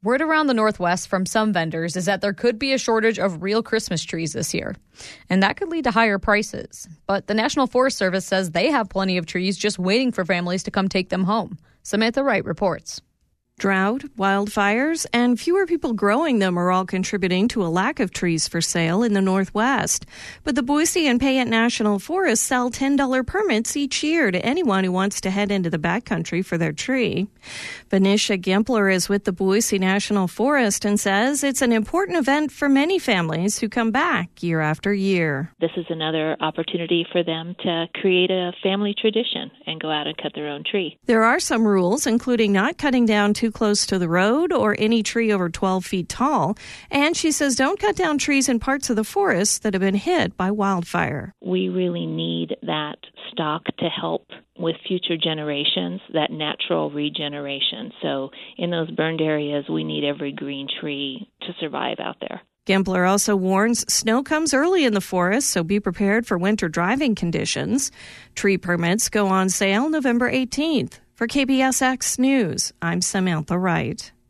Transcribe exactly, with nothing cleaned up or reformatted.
Word around the Northwest from some vendors is that there could be a shortage of real Christmas trees this year, and that could lead to higher prices. But the National Forest Service says they have plenty of trees just waiting for families to come take them home. Samantha Wright reports. Drought, wildfires, and fewer people growing them are all contributing to a lack of trees for sale in the Northwest. But the Boise and Payette National Forests sell ten dollars permits each year to anyone who wants to head into the backcountry for their tree. Venetia Gimpler is with the Boise National Forest and says it's an important event for many families who come back year after year. This is another opportunity for them to create a family tradition and go out and cut their own tree. There are some rules, including not cutting down too close to the road or any tree over twelve feet tall. And she says don't cut down trees in parts of the forest that have been hit by wildfire. We really need that stock to help with future generations, that natural regeneration. So in those burned areas, we need every green tree to survive out there. Gimpler also warns snow comes early in the forest, so be prepared for winter driving conditions. Tree permits go on sale November eighteenth. For K B S X News, I'm Samantha Wright.